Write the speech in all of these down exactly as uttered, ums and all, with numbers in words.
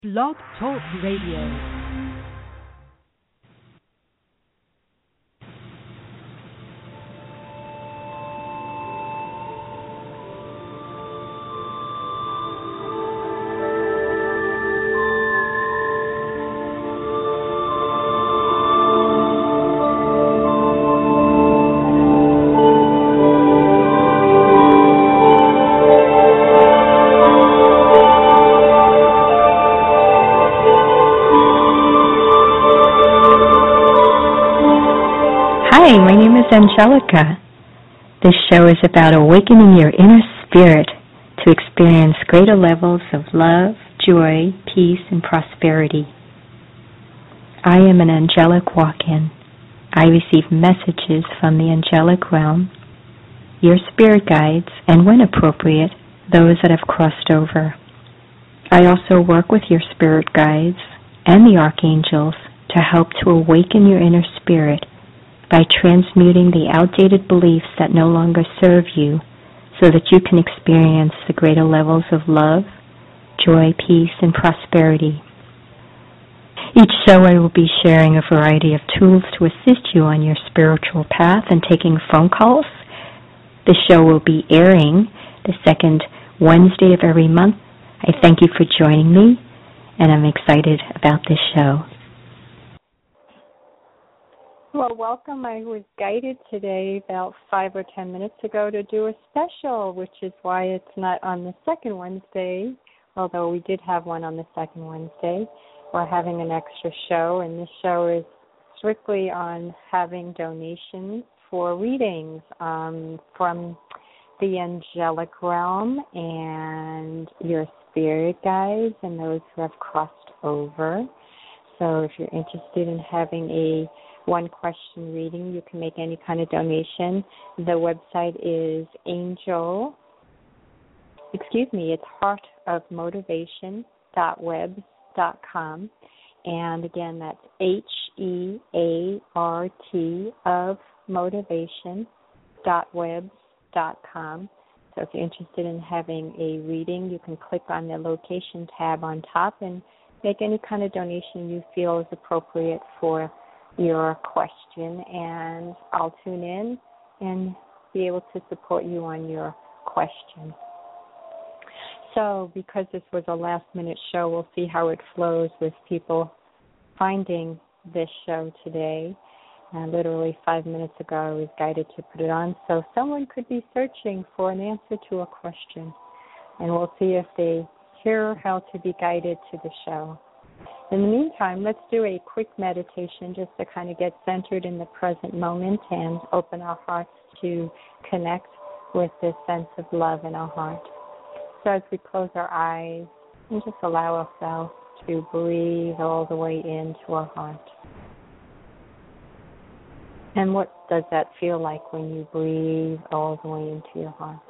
Blog Talk Radio. Hi, my name is Angelica. This show is about awakening your inner spirit to experience greater levels of love, joy, peace, and prosperity. I am an angelic walk-in. I receive messages from the angelic realm, your spirit guides, and when appropriate, those that have crossed over. I also work with your spirit guides and the archangels to help to awaken your inner spirit by transmuting the outdated beliefs that no longer serve you so that you can experience the greater levels of love, joy, peace, and prosperity. Each show I will be sharing a variety of tools to assist you on your spiritual path and taking phone calls. The show will be airing the second Wednesday of every month. I thank you for joining me, and I'm excited about this show. Well, welcome. I was guided today about five or ten minutes ago to do a special, which is why it's not on the second Wednesday, although we did have one on the second Wednesday. We're having an extra show, and this show is strictly on having donations for readings um, from the angelic realm and your spirit guides and those who have crossed over. So if you're interested in having a one question reading, you can make any kind of donation. The website is angel, excuse me, it's heart of motivation dot webs dot com. And again, that's H E A R T of motivation dot webs dot com. So if you're interested in having a reading, you can click on the location tab on top and make any kind of donation you feel is appropriate for your question, and I'll tune in and be able to support you on your question. So because this was a last-minute show, we'll see how it flows with people finding this show today. Uh, literally five minutes ago, I was guided to put it on, so someone could be searching for an answer to a question, and we'll see if they hear how to be guided to the show. In the meantime, let's do a quick meditation just to kind of get centered in the present moment and open our hearts to connect with this sense of love in our heart. So as we close our eyes and just allow ourselves to breathe all the way into our heart. And what does that feel like when you breathe all the way into your heart?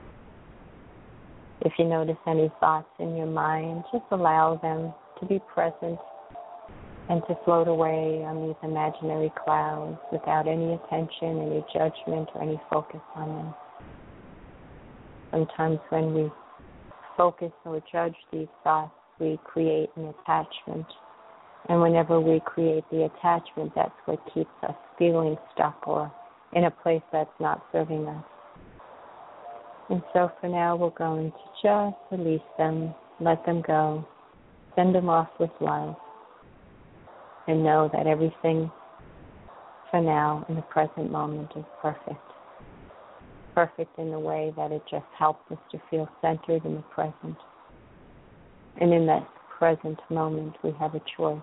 If you notice any thoughts in your mind, just allow them to be present and to float away on these imaginary clouds without any attention, any judgment, or any focus on them. Sometimes when we focus or judge these thoughts, we create an attachment. And whenever we create the attachment, that's what keeps us feeling stuck or in a place that's not serving us. And so for now, we're going to just release them, let them go, send them off with love, and know that everything for now in the present moment is perfect. Perfect in the way that it just helps us to feel centered in the present. And in that present moment, we have a choice.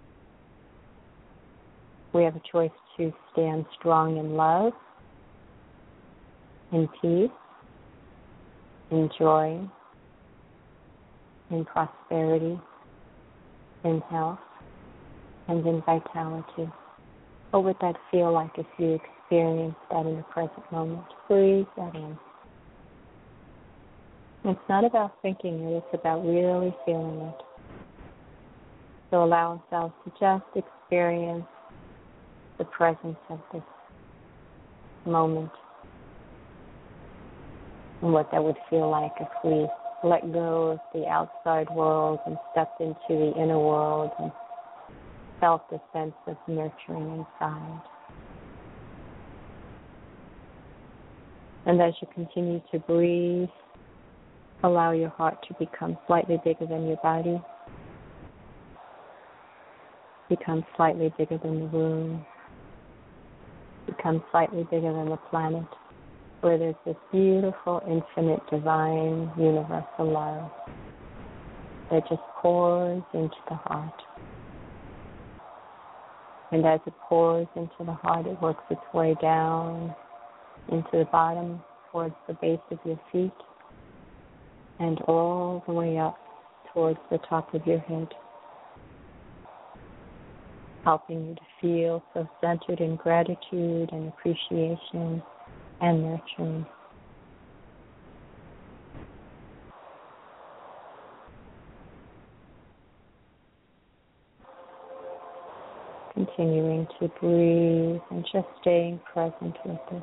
We have a choice to stand strong in love, in peace, in joy, in prosperity, in health, and in vitality. What would that feel like if you experienced that in the present moment? Breathe that in. It's not about thinking it, it's about really feeling it. So allow ourselves to just experience the presence of this moment and what that would feel like if we let go of the outside world and stepped into the inner world and felt the sense of nurturing inside. And as you continue to breathe, allow your heart to become slightly bigger than your body, become slightly bigger than the room, become slightly bigger than the planet, where there's this beautiful, infinite, divine, universal love that just pours into the heart. And as it pours into the heart, it works its way down into the bottom towards the base of your feet and all the way up towards the top of your head, helping you to feel so centered in gratitude and appreciation and nurturing. Continuing to breathe and just staying present with it.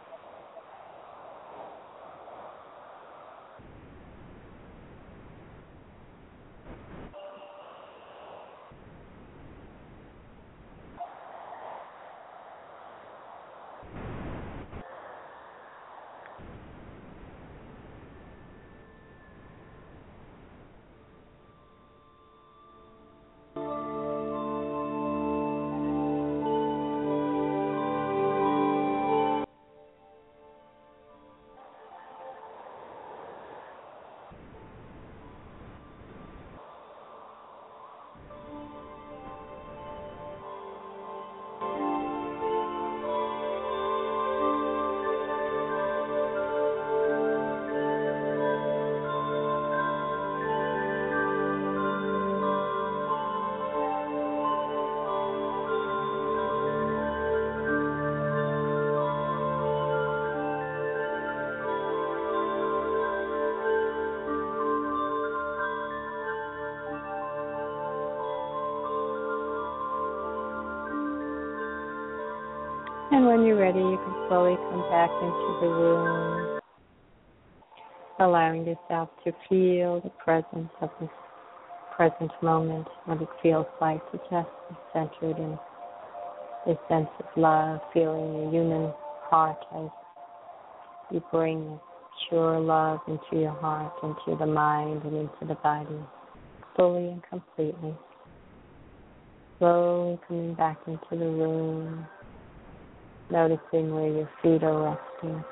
And when you're ready, you can slowly come back into the room, allowing yourself to feel the presence of this present moment, what it feels like to just be centered in this sense of love, feeling your human heart as you bring pure love into your heart, into the mind, and into the body, fully and completely. Slowly coming back into the room, noticing where your feet are resting,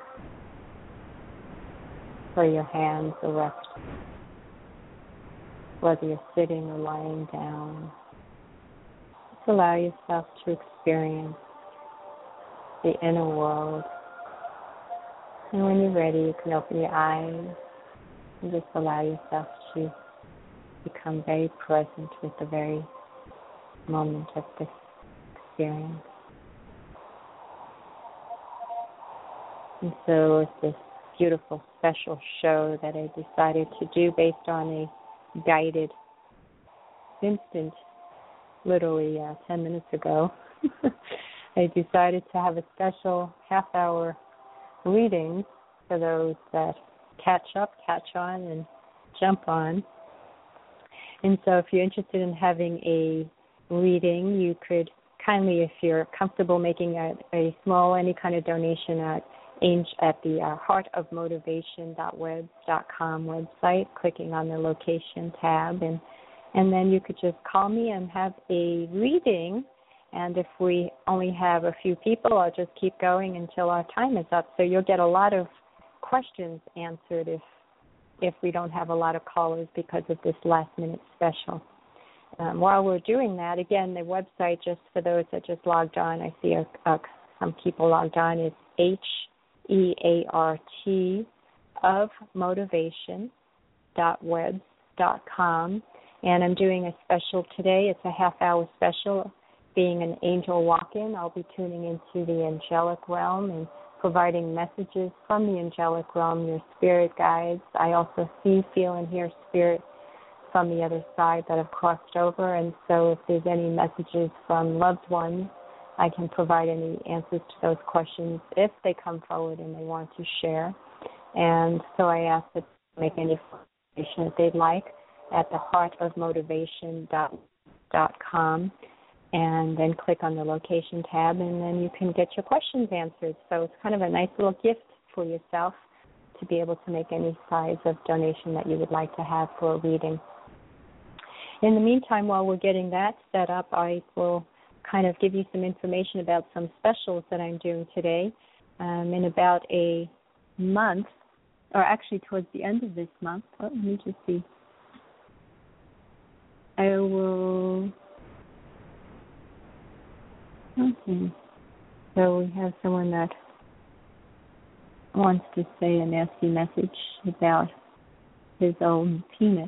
where your hands are resting, whether you're sitting or lying down. Just allow yourself to experience the inner world. And when you're ready, you can open your eyes and just allow yourself to become very present with the very moment of this experience. And so it's this beautiful special show that I decided to do based on a guided instant, literally uh, ten minutes ago. I decided to have a special half-hour reading for those that catch up, catch on, and jump on. And so if you're interested in having a reading, you could kindly, if you're comfortable, making a, a small, any kind of donation at at the uh, heart of motivation dot webs dot com website, clicking on the location tab, and and then you could just call me and have a reading. And if we only have a few people, I'll just keep going until our time is up. So you'll get a lot of questions answered if if we don't have a lot of callers because of this last minute special. Um, while we're doing that, again, the website, just for those that just logged on, I see a, a, some people logged on, is H E A R T of motivation dot webs dot com. And I'm doing a special today. It's a half-hour special. Being an angel walk-in, I'll be tuning into the angelic realm and providing messages from the angelic realm, your spirit guides. I also see, feel, and hear spirit from the other side that have crossed over. And so if there's any messages from loved ones, I can provide any answers to those questions if they come forward and they want to share. And so I ask that you make any that they'd like at the heart of motivation dot com, and then click on the location tab, and then you can get your questions answered. So it's kind of a nice little gift for yourself to be able to make any size of donation that you would like to have for a reading. In the meantime, while we're getting that set up, I will kind of give you some information about some specials that I'm doing today. Um, in about a month, or actually towards the end of this month, oh, let me just see. I will, okay. So we have someone that wants to say a nasty message about his own penis.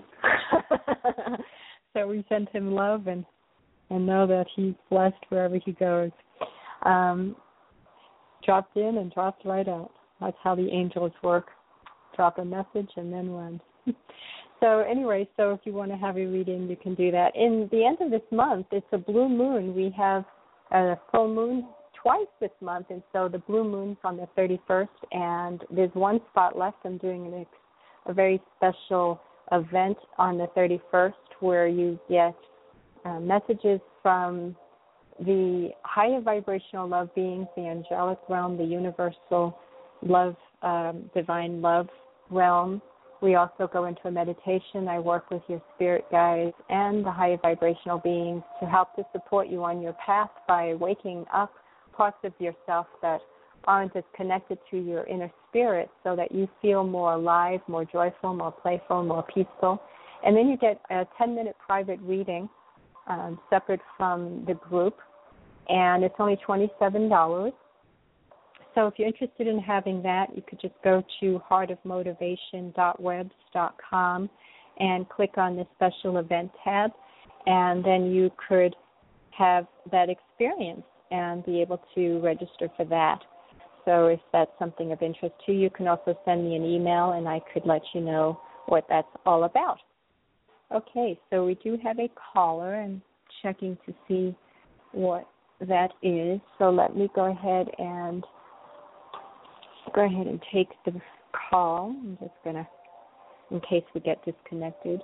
So we send him love and, and know that he's blessed wherever he goes. Um, dropped in and dropped right out. That's how the angels work. Drop a message and then run. So anyway, so if you want to have a reading, you can do that. In the end of this month, it's a blue moon. We have a full moon twice this month, and so the blue moon's on the thirty-first, and there's one spot left. I'm doing an, a very special event on the thirty-first where you get uh, messages from the higher vibrational love beings, the angelic realm, the universal love, um, divine love realm. We also go into a meditation. I work with your spirit guides and the higher vibrational beings to help to support you on your path by waking up parts of yourself that aren't as connected to your inner spirit so that you feel more alive, more joyful, more playful, more peaceful. And then you get a ten-minute private reading um, separate from the group, and it's only twenty-seven dollars. So if you're interested in having that, you could just go to heart of motivation dot webs dot com and click on the special event tab, and then you could have that experience and be able to register for that. So if that's something of interest to you, you can also send me an email, and I could let you know what that's all about. Okay, so we do have a caller. I'm checking to see what that is. So let me go ahead and go ahead and take the call. I'm just going to, in case we get disconnected.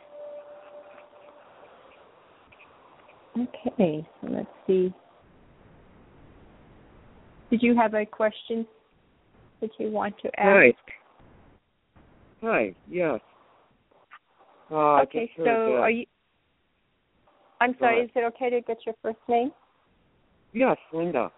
Okay, so let's see. Did you have a question that you want to ask? Hi. Hi, yes. Uh, okay, so are you, I'm sorry, is it okay to get your first name? Yes, Linda.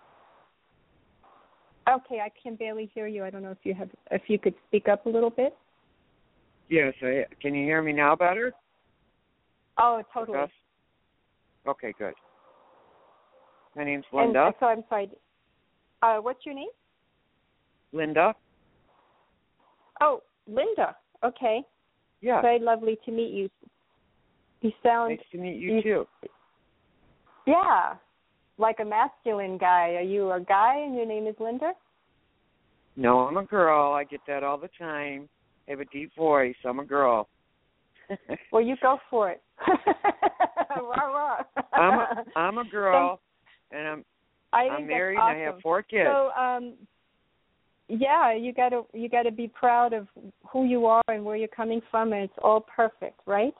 Okay, I can barely hear you. I don't know if you have, if you could speak up a little bit. Yes, I, can you hear me now better? Oh, totally. Yes? Okay, good. My name's Linda. And, so I'm sorry. Uh, what's your name? Linda. Oh, Linda. Okay. Yeah. Very lovely to meet you. You sound... Nice to meet you, you, too. Yeah, like a masculine guy. Are you a guy and your name is Linda? No, I'm a girl. I get that all the time. I have a deep voice. I'm a girl. Well, you go for it. Rah, rah. I'm a, I'm a girl, so, and I'm I I'm married awesome. and I have four kids. So, um, yeah, you gotta you gotta be proud of who you are and where you're coming from, and it's all perfect, right?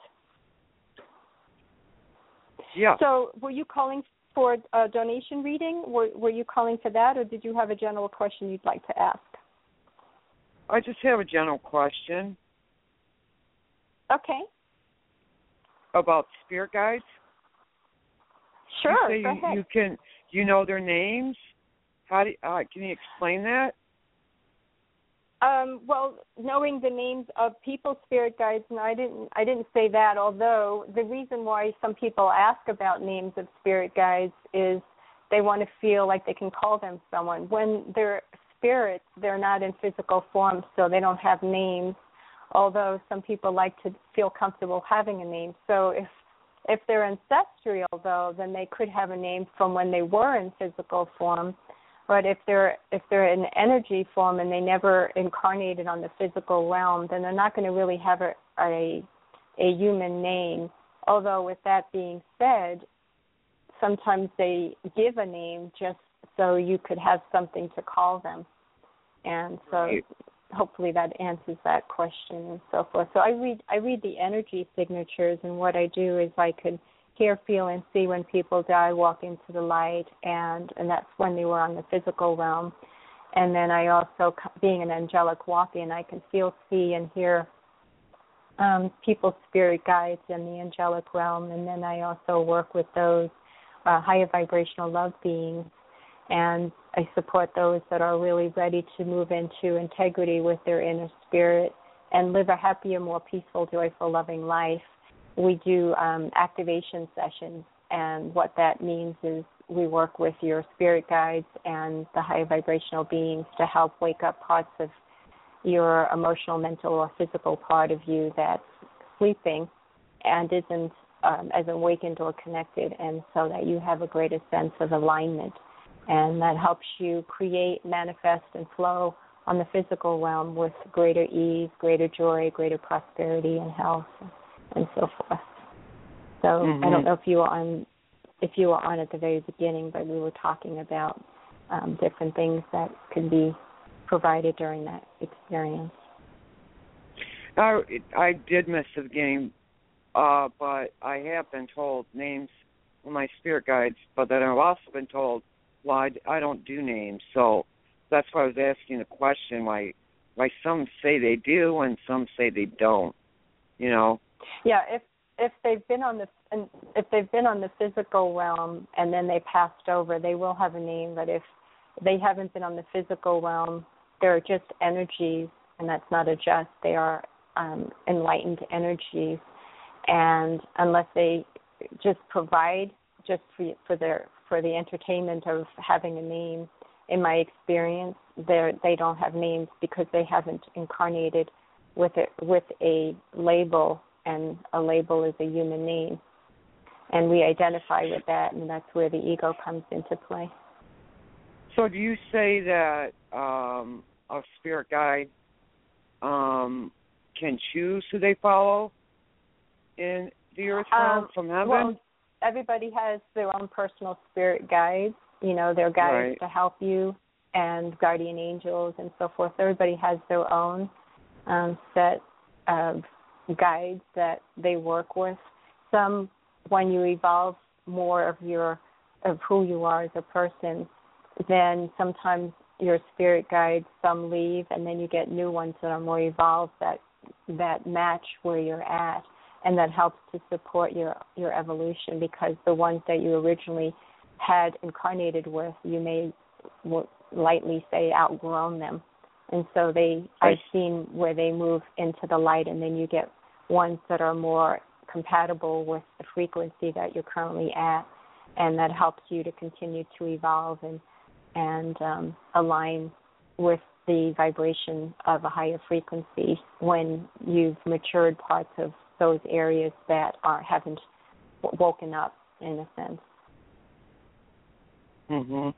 Yeah. So, were you calling for a donation reading? Were Were you calling for that, or did you have a general question you'd like to ask? I just have a general question. Okay. About spirit guides. Sure. You say go you, ahead. you can you know their names. How do you, uh, can you explain that? Um, well, knowing the names of people's spirit guides, and I didn't, I didn't say that. Although the reason why some people ask about names of spirit guides is they want to feel like they can call them someone. When they're spirits, they're not in physical form, so they don't have names. Although some people like to feel comfortable having a name. So if if they're ancestral, though, then they could have a name from when they were in physical form. But if they're if they're in energy form and they never incarnated on the physical realm, then they're not going to really have a, a a human name. Although with that being said, sometimes they give a name just so you could have something to call them. And so hopefully that answers that question and so forth. So I read I read the energy signatures, and what I do is I could hear, feel, and see when people die, walk into the light, and, and that's when they were on the physical realm. And then I also, being an angelic walk-in, I can feel, see, and hear um, people's spirit guides in the angelic realm. And then I also work with those uh, higher vibrational love beings, and I support those that are really ready to move into integrity with their inner spirit and live a happier, more peaceful, joyful, loving life. We do um, activation sessions, and what that means is we work with your spirit guides and the higher vibrational beings to help wake up parts of your emotional, mental, or physical part of you that's sleeping and isn't um, as awakened or connected, and so that you have a greater sense of alignment. And that helps you create, manifest, and flow on the physical realm with greater ease, greater joy, greater prosperity, and health, and so forth. So mm-hmm. I don't know if you were on, if you were on at the very beginning, but we were talking about um, different things that could be provided during that experience. I, I did miss the beginning, uh, but I have been told names of my spirit guides, but then I've also been told, well, I, I don't do names, so that's why I was asking the question, why why some say they do and some say they don't, you know? Yeah, if if they've been on the if they've been on the physical realm and then they passed over, they will have a name. But if they haven't been on the physical realm, they're just energies, and that's not a just. They are um, enlightened energies, and unless they just provide just for for their for the entertainment of having a name, in my experience, they they don't have names because they haven't incarnated with it with a label, and a label is a human name, and we identify with that, and that's where the ego comes into play. So, do you say that um, a spirit guide um, can choose who they follow in the earth realm um, from heaven? Well, everybody has their own personal spirit guides, you know, their guides right. to help you, and guardian angels and so forth. Everybody has their own um, set of guides that they work with. Some, when you evolve more of your of who you are as a person, then sometimes your spirit guides, some leave, and then you get new ones that are more evolved that that match where you're at. And that helps to support your, your evolution, because the ones that you originally had incarnated with, you may lightly say outgrown them. And so they, I've seen where they move into the light, and then you get ones that are more compatible with the frequency that you're currently at, and that helps you to continue to evolve and, and um, align with the vibration of a higher frequency when you've matured parts of those areas that are haven't woken up, in a sense. Mhm.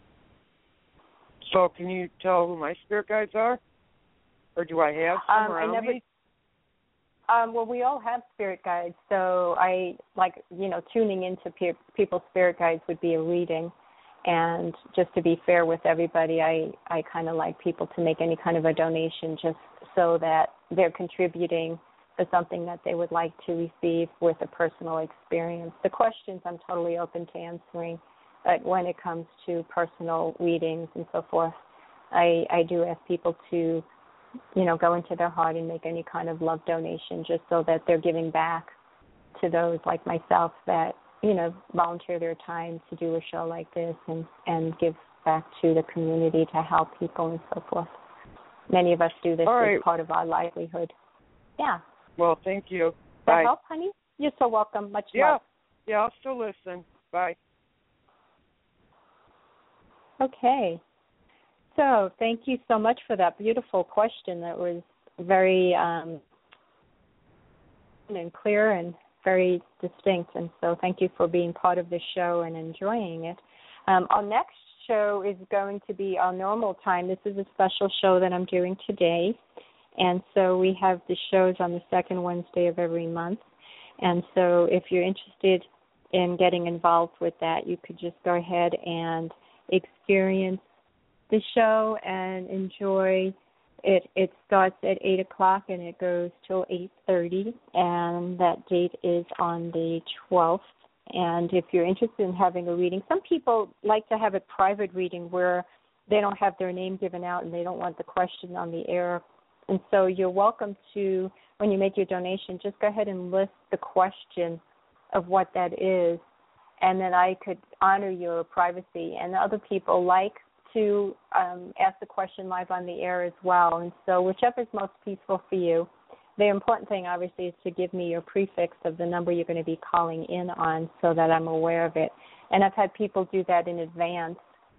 So, can you tell who my spirit guides are, or do I have some um, around I never, me? Um, well, we all have spirit guides, so I like you know tuning into pe- people's spirit guides would be a reading, and just to be fair with everybody, I I kind of like people to make any kind of a donation just so that they're contributing for something that they would like to receive with a personal experience. The questions I'm totally open to answering, but when it comes to personal readings and so forth, I, I do ask people to, you know, go into their heart and make any kind of love donation just so that they're giving back to those like myself that, you know, volunteer their time to do a show like this and, and give back to the community to help people and so forth. Many of us do this All right. as part of our livelihood. Yeah. Well, thank you. Does Bye. that help, honey? You're so welcome. Much yeah. love. Yeah, I'll still listen. Bye. Okay. So thank you so much for that beautiful question. That was very um, and clear and very distinct. And so thank you for being part of the show and enjoying it. Um, our next show is going to be our normal time. This is a special show that I'm doing today. And so we have the shows on the second Wednesday of every month. And so if you're interested in getting involved with that, you could just go ahead and experience the show and enjoy It it starts at eight o'clock and it goes till eight thirty, and that date is on the twelfth. And if you're interested in having a reading, some people like to have a private reading where they don't have their name given out and they don't want the question on the air. And so you're welcome to, when you make your donation, just go ahead and list the question of what that is, and then I could honor your privacy. And other people like to um, ask the question live on the air as well. And so whichever is most peaceful for you. The important thing, obviously, is to give me your prefix of the number you're going to be calling in on so that I'm aware of it. And I've had people do that in advance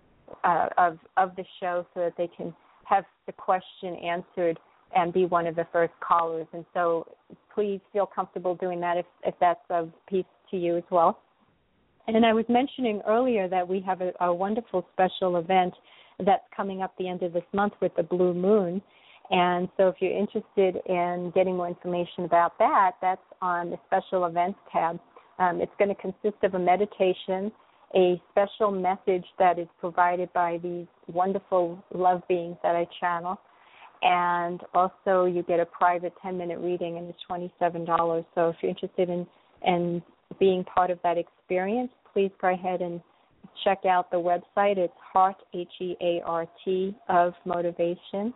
uh, of, of the show so that they can have the question answered and be one of the first callers. And so please feel comfortable doing that if, if that's of peace to you as well. And I was mentioning earlier that we have a, a wonderful special event that's coming up the end of this month with the Blue Moon. And so if you're interested in getting more information about that, that's on the special events tab. Um, it's going to consist of a meditation, a special message that is provided by these wonderful love beings that I channel, and also you get a private ten-minute reading, and it's twenty-seven dollars. So if you're interested in, in being part of that experience, please go ahead and check out the website. It's heart, H E A R T, of motivation.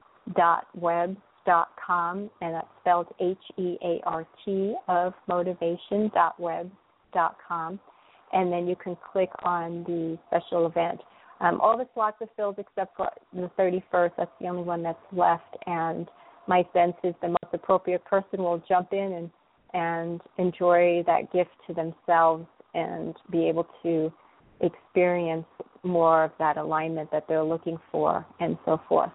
dot web dot com, and that's spelled H E A R T of motivation dot web dot com, and then you can click on the special event. Um, all the slots are filled except for the thirty-first. That's the only one that's left, and my sense is the most appropriate person will jump in and, and enjoy that gift to themselves and be able to experience more of that alignment that they're looking for and so forth.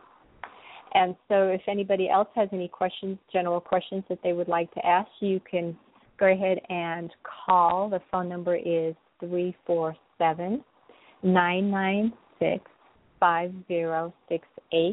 And so if anybody else has any questions, general questions that they would like to ask, you can go ahead and call. The phone number is three four seven, nine nine six, five zero six eight.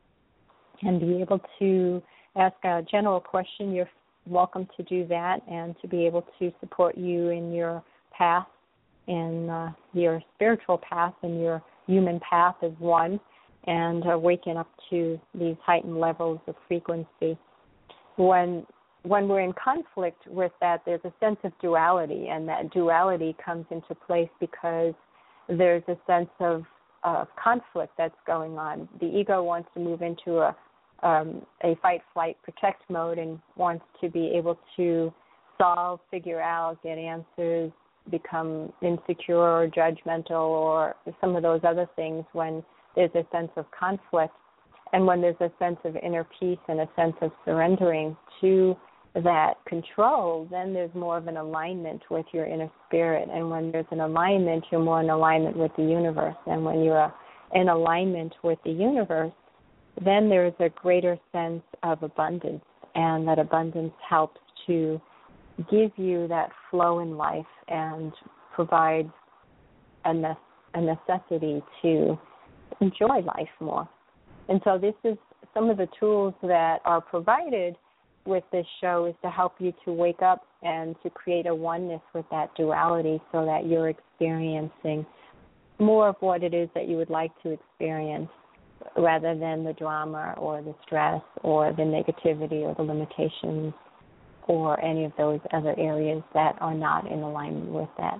And be able to ask a general question. You're welcome to do that and to be able to support you in your path, in uh, your spiritual path and your human path as one, and uh, waking up to these heightened levels of frequency. When when we're in conflict with that, there's a sense of duality, and that duality comes into place because there's a sense of uh, conflict that's going on. The ego wants to move into a um, a fight, flight, protect mode and wants to be able to solve, figure out, get answers, become insecure or judgmental or some of those other things when there's a sense of conflict. And when there's a sense of inner peace and a sense of surrendering to that control, then there's more of an alignment with your inner spirit. And when there's an alignment, you're more in alignment with the universe. And when you're in alignment with the universe, then there's a greater sense of abundance. And that abundance helps to give you that flow in life and provides a, ne- a necessity to enjoy life more. And so this is some of the tools that are provided with this show is to help you to wake up and to create a oneness with that duality so that you're experiencing more of what it is that you would like to experience rather than the drama or the stress or the negativity or the limitations or any of those other areas that are not in alignment with that.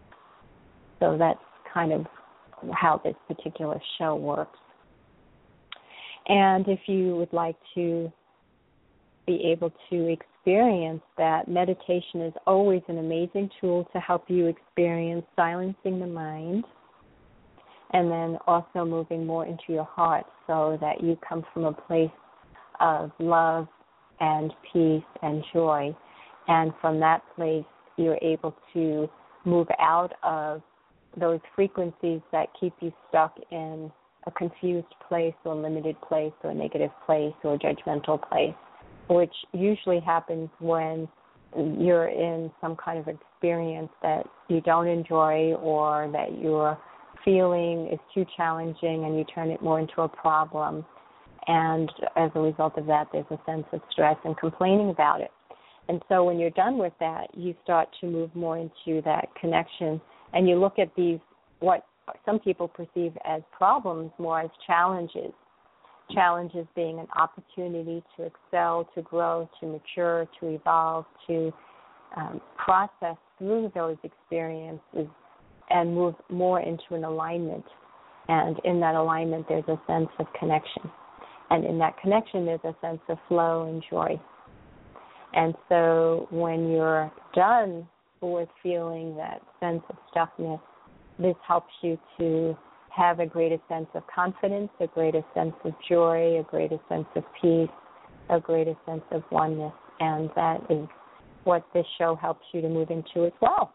So that's kind of how this particular show works. And if you would like to be able to experience that, meditation is always an amazing tool to help you experience silencing the mind and then also moving more into your heart so that you come from a place of love and peace and joy. And from that place, you're able to move out of those frequencies that keep you stuck in a confused place or limited place or negative place or judgmental place, which usually happens when you're in some kind of experience that you don't enjoy or that your feeling is too challenging and you turn it more into a problem. And as a result of that, there's a sense of stress and complaining about it. And so when you're done with that, you start to move more into that connection and you look at these, what some people perceive as problems, more as challenges. challenges being an opportunity to excel, to grow, to mature, to evolve, to um, process through those experiences and move more into an alignment. And in that alignment, there's a sense of connection. And in that connection, there's a sense of flow and joy. And so when you're done with feeling that sense of stuckness, this helps you to have a greater sense of confidence, a greater sense of joy, a greater sense of peace, a greater sense of oneness. And that is what this show helps you to move into as well.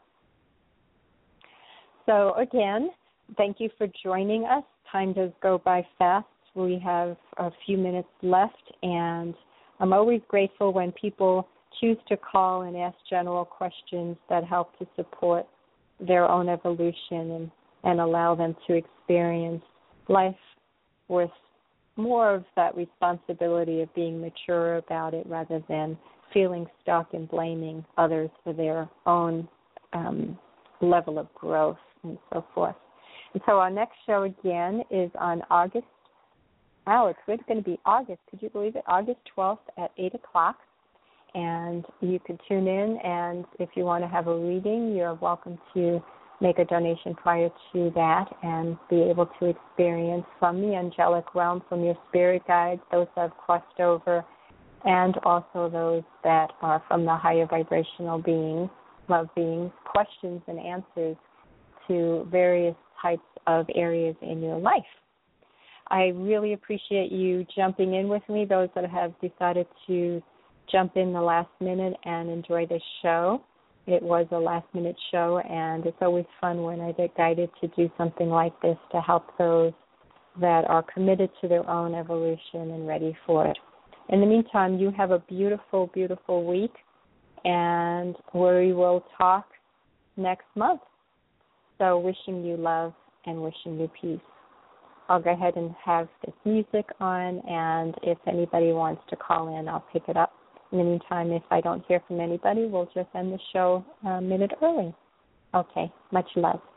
So again, thank you for joining us. Time does go by fast. We have a few minutes left, and I'm always grateful when people choose to call and ask general questions that help to support their own evolution and, and allow them to experience life with more of that responsibility of being mature about it rather than feeling stuck and blaming others for their own um, level of growth and so forth. And so our next show again is on August. Wow, it's going to be August. Could you believe it? August twelfth at eight o'clock. And you can tune in, and if you want to have a reading, you're welcome to make a donation prior to that and be able to experience from the angelic realm, from your spirit guides, those that have crossed over, and also those that are from the higher vibrational beings, love beings, questions and answers to various types of areas in your life. I really appreciate you jumping in with me, those that have decided to jump in the last minute and enjoy this show. It was a last-minute show, and it's always fun when I get guided to do something like this to help those that are committed to their own evolution and ready for it. In the meantime, you have a beautiful, beautiful week, and we will talk next month. So wishing you love and wishing you peace. I'll go ahead and have this music on, and if anybody wants to call in, I'll pick it up. In the meantime, if I don't hear from anybody, we'll just end the show a minute early. Okay, much love.